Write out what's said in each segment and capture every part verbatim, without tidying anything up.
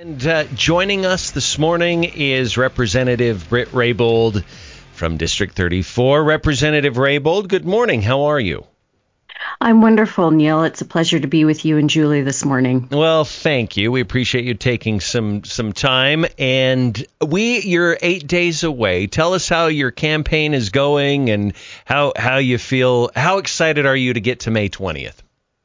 And uh, joining us this morning is Representative Britt Raybould from District thirty-four. Representative Raybould, good morning. How are you? I'm wonderful, Neil. It's a pleasure to be with you and Julie this morning. Well, thank you. We appreciate you taking some some time. And we, you're eight days away. Tell us how your campaign is going and how how you feel. How excited are you to get to May twentieth?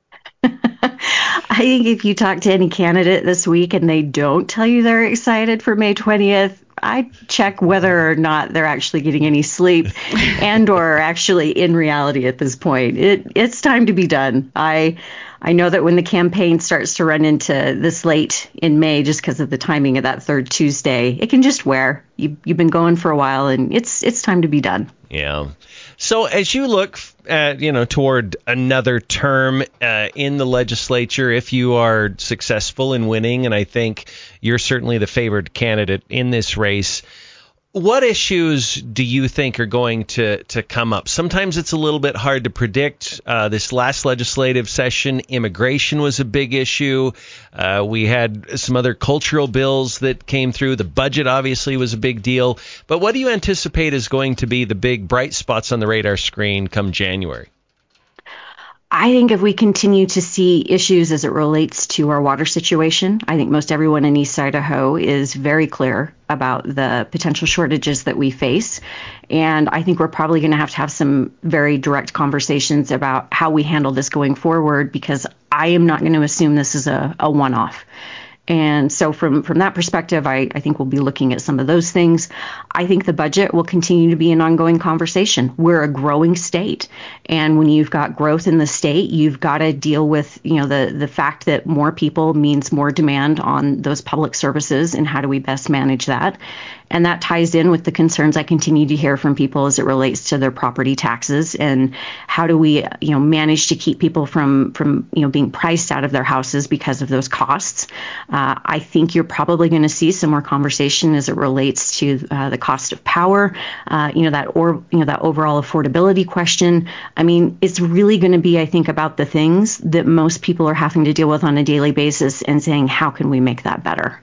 I think if you talk to any candidate this week and they don't tell you they're excited for May twentieth, I check whether or not they're actually getting any sleep and or actually in reality at this point. It it's time to be done. I I know that when the campaign starts to run into this late in May, just because of the timing of that third Tuesday, it can just wear. You, you've been going for a while, and it's it's time to be done. Yeah. So as you look at, you know, toward another term uh, in the legislature, if you are successful in winning, and I think you're certainly the favored candidate in this race, what issues do you think are going to, to come up? Sometimes it's a little bit hard to predict. Uh, this last legislative session, immigration was a big issue. Uh, we had some other cultural bills that came through. The budget obviously was a big deal. But what do you anticipate is going to be the big bright spots on the radar screen come January? I think if we continue to see issues as it relates to our water situation, I think most everyone in East Idaho is very clear about the potential shortages that we face. And I think we're probably going to have to have some very direct conversations about how we handle this going forward, because I am not going to assume this is a, a one-off. And so from, from that perspective, I, I think we'll be looking at some of those things. I think the budget will continue to be an ongoing conversation. We're a growing state. And when you've got growth in the state, you've got to deal with, you know, the, the fact that more people means more demand on those public services, and how do we best manage that? And that ties in with the concerns I continue to hear from people as it relates to their property taxes, and how do we, you know, manage to keep people from, from you know, being priced out of their houses because of those costs. Uh, I think you're probably going to see some more conversation as it relates to uh, the cost of power, uh, you know, that or you know that overall affordability question. I mean, it's really going to be, I think, about the things that most people are having to deal with on a daily basis, and saying, how can we make that better?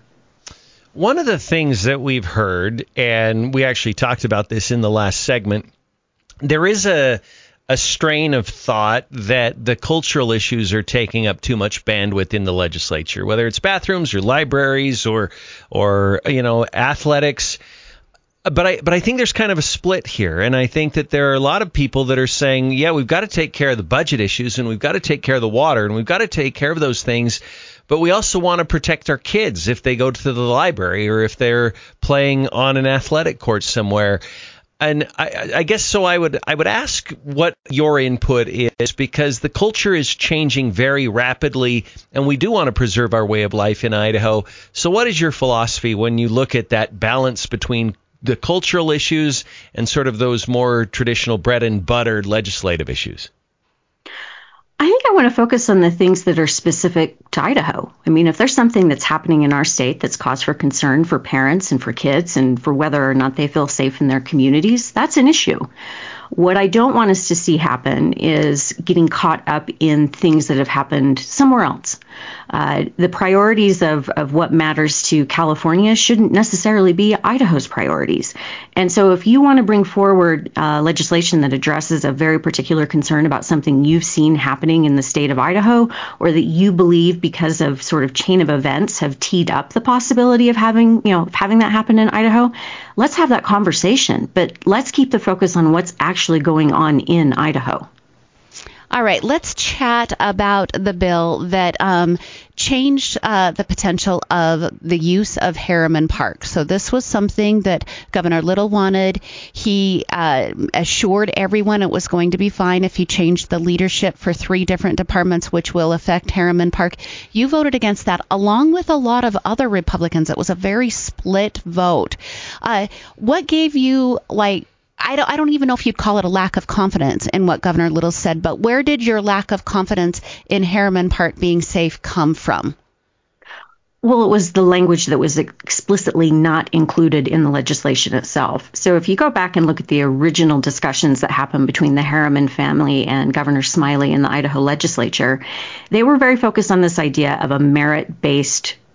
One of the things that we've heard, and we actually talked about this in the last segment, there is a a strain of thought that the cultural issues are taking up too much bandwidth in the legislature, whether it's bathrooms or libraries or or you know athletics. But I but I think there's kind of a split here, and I think that there are a lot of people that are saying, yeah, we've got to take care of the budget issues, and we've got to take care of the water, and we've got to take care of those things. But we also want to protect our kids if they go to the library or if they're playing on an athletic court somewhere. And I, I guess so I would I would ask what your input is, because the culture is changing very rapidly, and we do want to preserve our way of life in Idaho. So what is your philosophy when you look at that balance between the cultural issues and sort of those more traditional bread and butter legislative issues? I think I want to focus on the things that are specific to Idaho. I mean, if there's something that's happening in our state that's cause for concern for parents and for kids and for whether or not they feel safe in their communities, that's an issue. What I don't want us to see happen is getting caught up in things that have happened somewhere else. Uh, the priorities of, of what matters to California shouldn't necessarily be Idaho's priorities. And so if you want to bring forward uh, legislation that addresses a very particular concern about something you've seen happening in the state of Idaho, or that you believe because of sort of chain of events have teed up the possibility of having, you know, having that happen in Idaho, let's have that conversation. But let's keep the focus on what's actually going on in Idaho. All right, let's chat about the bill that um, changed uh, the potential of the use of Harriman Park. So this was something that Governor Little wanted. He uh, assured everyone it was going to be fine if he changed the leadership for three different departments, which will affect Harriman Park. You voted against that, along with a lot of other Republicans. It was a very split vote. Uh, what gave you, like, I don't, I don't even know if you'd call it a lack of confidence in what Governor Little said, but where did your lack of confidence in Harriman Park being safe come from? Well, it was the language that was explicitly not included in the legislation itself. So if you go back and look at the original discussions that happened between the Harriman family and Governor Smiley in the Idaho legislature, they were very focused on this idea of a merit-based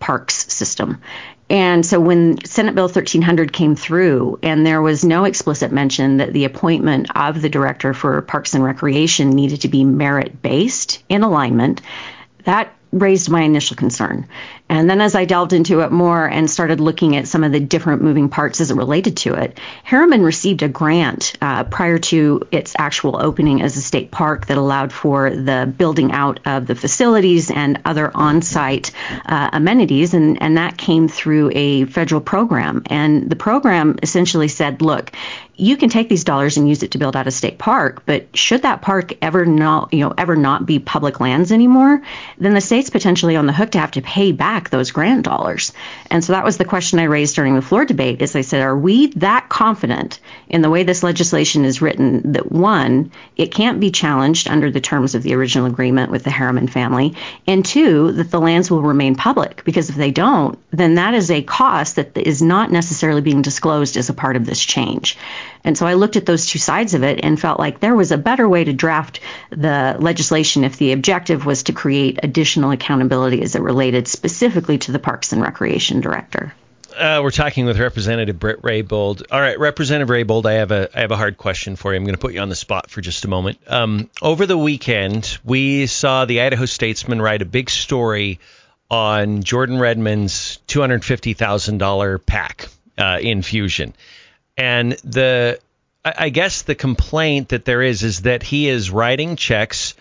parks system. And so when Senate Bill thirteen hundred came through and there was no explicit mention that the appointment of the director for Parks and Recreation needed to be merit-based in alignment, that raised my initial concern. And then as I delved into it more and started looking at some of the different moving parts as it related to it, Harriman received a grant uh, prior to its actual opening as a state park that allowed for the building out of the facilities and other on-site uh, amenities, and, and that came through a federal program. And the program essentially said, look, you can take these dollars and use it to build out a state park, but should that park ever not, you know, ever not be public lands anymore, then the state's potentially on the hook to have to pay back those grant dollars. And so that was the question I raised during the floor debate, is I said, are we that confident in the way this legislation is written that, one, it can't be challenged under the terms of the original agreement with the Harriman family, and two, that the lands will remain public? Because if they don't, then that is a cost that is not necessarily being disclosed as a part of this change. And so I looked at those two sides of it and felt like there was a better way to draft the legislation if the objective was to create additional accountability as it related specifically to the Parks and Recreation Director. Uh, we're talking with Representative Britt Raybould. All right, Representative Raybould, I have a I have a hard question for you. I'm going to put you on the spot for just a moment. Um, over the weekend, we saw the Idaho Statesman write a big story on Jordan Redmond's two hundred fifty thousand dollars PAC uh, infusion. And the, I guess the complaint that there is, is that he is writing checks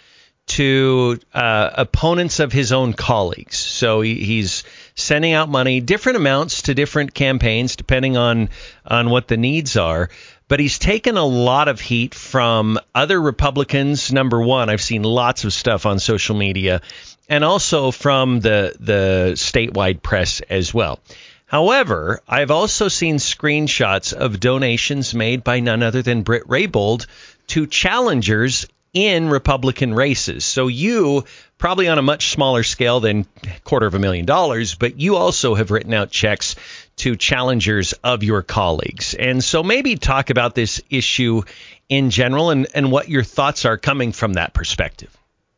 to uh, opponents of his own colleagues. So he, he's sending out money, different amounts to different campaigns, depending on, on what the needs are. But he's taken a lot of heat from other Republicans. Number one, I've seen lots of stuff on social media, and also from the the statewide press as well. However, I've also seen screenshots of donations made by none other than Britt Raybould to challengers in Republican races. So you, probably on a much smaller scale than a quarter of a million dollars, but you also have written out checks to challengers of your colleagues. And so maybe talk about this issue in general and, and what your thoughts are coming from that perspective.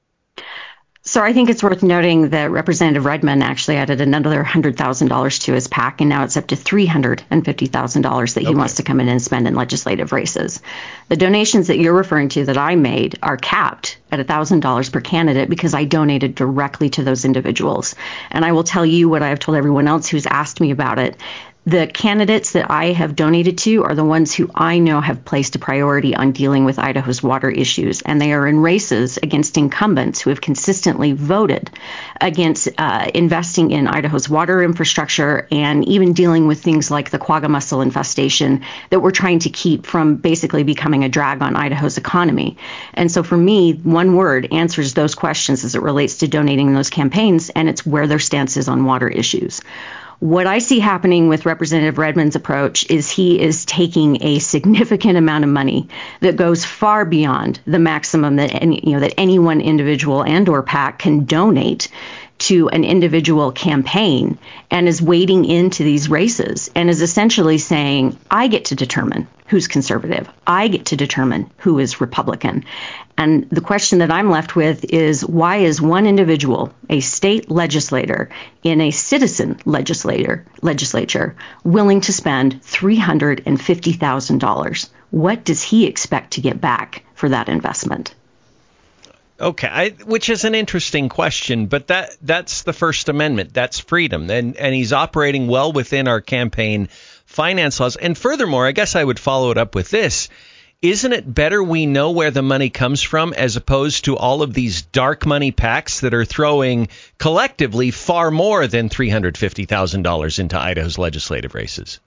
So I think it's worth noting that Representative Redmond actually added another one hundred thousand dollars to his PAC, and now it's up to three hundred fifty thousand dollars that he okay. wants to come in and spend in legislative races. The donations that you're referring to that I made are capped at one thousand dollars per candidate because I donated directly to those individuals. And I will tell you what I've told everyone else who's asked me about it. The candidates that I have donated to are the ones who I know have placed a priority on dealing with Idaho's water issues, and they are in races against incumbents who have consistently voted against uh, investing in Idaho's water infrastructure and even dealing with things like the quagga mussel infestation that we're trying to keep from basically becoming a drag on Idaho's economy. And so for me, one word answers those questions as it relates to donating in those campaigns, and it's where their stance is on water issues. What I see happening with Representative Redmond's approach is he is taking a significant amount of money that goes far beyond the maximum that any, you know, that any one individual and or PAC can donate to an individual campaign, and is wading into these races and is essentially saying, I get to determine who's conservative. I get to determine who is Republican. And the question that I'm left with is, why is one individual, a state legislator in a citizen legislator legislature, willing to spend three hundred fifty thousand dollars? What does he expect to get back for that investment? Okay, I, which is an interesting question, but that that's the First Amendment. That's freedom. And, and he's operating well within our campaign finance laws. And furthermore, I guess I would follow it up with this. Isn't it better we know where the money comes from as opposed to all of these dark money PACs that are throwing collectively far more than three hundred fifty thousand dollars into Idaho's legislative races?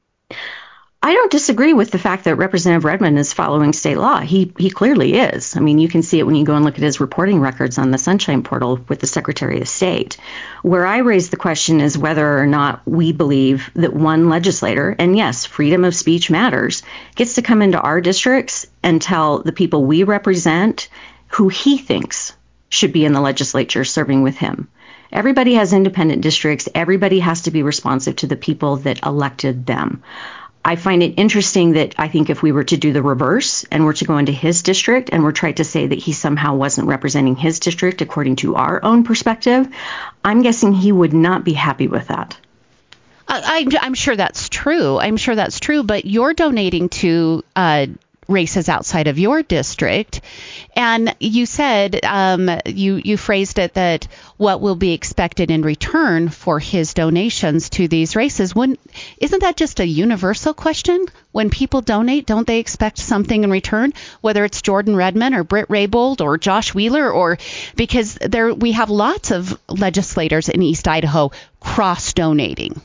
I don't disagree with the fact that Representative Redmond is following state law. He he clearly is. I mean, you can see it when you go and look at his reporting records on the Sunshine Portal with the Secretary of State. Where I raise the question is whether or not we believe that one legislator, and yes, freedom of speech matters, gets to come into our districts and tell the people we represent who he thinks should be in the legislature serving with him. Everybody has independent districts. Everybody has to be responsive to the people that elected them. I find it interesting that I think if we were to do the reverse and were to go into his district and were trying to say that he somehow wasn't representing his district according to our own perspective, I'm guessing he would not be happy with that. I, I'm sure that's true. I'm sure that's true. But you're donating to uh, races outside of your district, and you said um, you you phrased it that what will be expected in return for his donations to these races. When isn't that just a universal question? When people donate, don't they expect something in return? Whether it's Jordan Redmond or Britt Raybould or Josh Wheeler, or because there we have lots of legislators in East Idaho cross donating.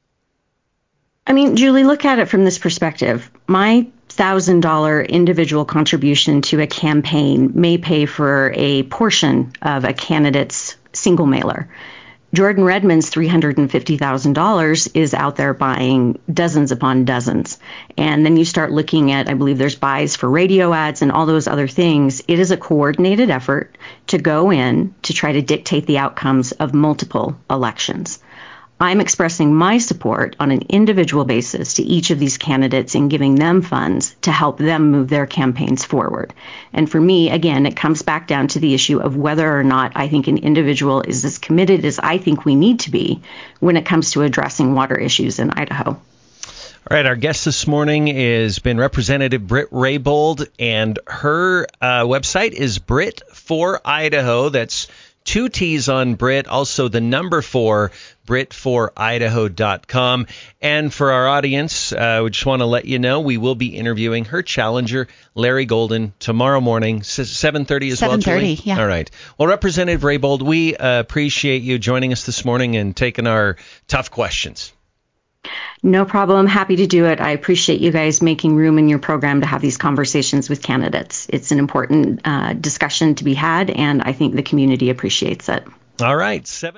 I mean, Julie, look at it from this perspective. My one thousand dollars individual contribution to a campaign may pay for a portion of a candidate's single mailer. Jordan Redmond's three hundred fifty thousand dollars is out there buying dozens upon dozens. And then you start looking at, I believe there's buys for radio ads and all those other things. It is a coordinated effort to go in to try to dictate the outcomes of multiple elections. I'm expressing my support on an individual basis to each of these candidates and giving them funds to help them move their campaigns forward. And for me, again, it comes back down to the issue of whether or not I think an individual is as committed as I think we need to be when it comes to addressing water issues in Idaho. All right, our guest this morning has been Representative Britt Raybould, and her uh, website is Britt for Idaho. That's two T's on Britt, also the number four, Britt for Idaho dot com. And for our audience, uh, we just want to let you know we will be interviewing her challenger, Larry Golden, tomorrow morning, seven thirty as well, Julie? seven thirty, yeah. All right. Well, Representative Raybould, we uh, appreciate you joining us this morning and taking our tough questions. No problem. Happy to do it. I appreciate you guys making room in your program to have these conversations with candidates. It's an important uh, discussion to be had, and I think the community appreciates it. All right. Seven.